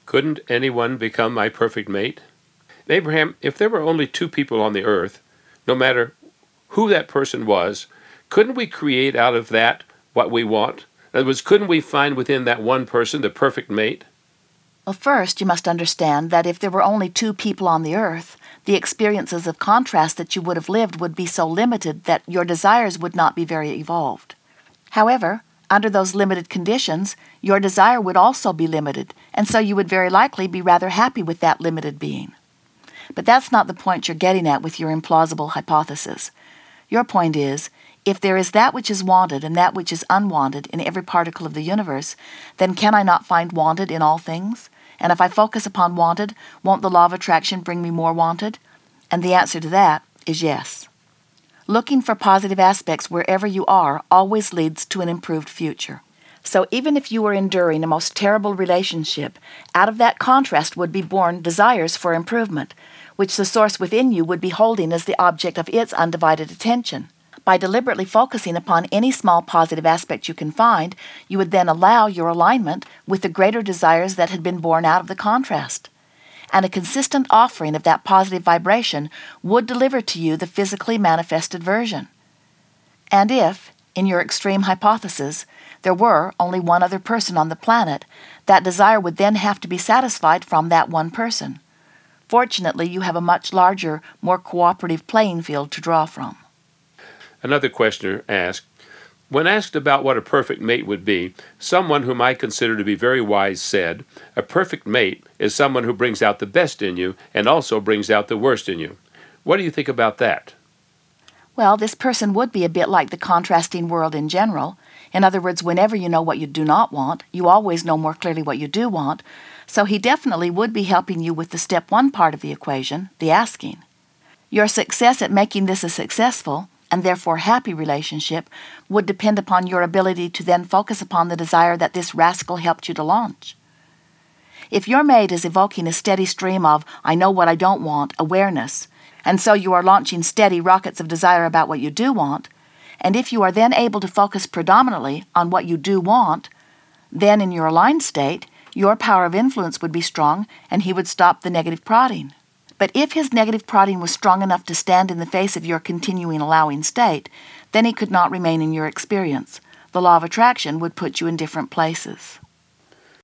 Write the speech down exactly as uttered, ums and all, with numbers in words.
Couldn't anyone become my perfect mate? Abraham, if there were only two people on the earth, no matter who that person was, couldn't we create out of that what we want? In other words, couldn't we find within that one person the perfect mate? Well, first, you must understand that if there were only two people on the earth, the experiences of contrast that you would have lived would be so limited that your desires would not be very evolved. However, under those limited conditions, your desire would also be limited, and so you would very likely be rather happy with that limited being. But that's not the point you're getting at with your implausible hypothesis. Your point is, if there is that which is wanted and that which is unwanted in every particle of the universe, then can I not find wanted in all things? And if I focus upon wanted, won't the law of attraction bring me more wanted? And the answer to that is yes. Looking for positive aspects wherever you are always leads to an improved future. So even if you were enduring a most terrible relationship, out of that contrast would be born desires for improvement, which the source within you would be holding as the object of its undivided attention. By deliberately focusing upon any small positive aspect you can find, you would then allow your alignment with the greater desires that had been born out of the contrast. And a consistent offering of that positive vibration would deliver to you the physically manifested version. And if, in your extreme hypothesis, there were only one other person on the planet, that desire would then have to be satisfied from that one person. Fortunately, you have a much larger, more cooperative playing field to draw from. Another questioner asked, when asked about what a perfect mate would be, someone whom I consider to be very wise said, a perfect mate is someone who brings out the best in you and also brings out the worst in you. What do you think about that? Well, this person would be a bit like the contrasting world in general. In other words, whenever you know what you do not want, you always know more clearly what you do want. So he definitely would be helping you with the step one part of the equation, the asking. Your success at making this a successful and therefore happy relationship would depend upon your ability to then focus upon the desire that this rascal helped you to launch. If your mate is evoking a steady stream of, I know what I don't want, awareness, and so you are launching steady rockets of desire about what you do want, and if you are then able to focus predominantly on what you do want, then in your aligned state, your power of influence would be strong and he would stop the negative prodding. But if his negative prodding was strong enough to stand in the face of your continuing allowing state, then he could not remain in your experience. The law of attraction would put you in different places.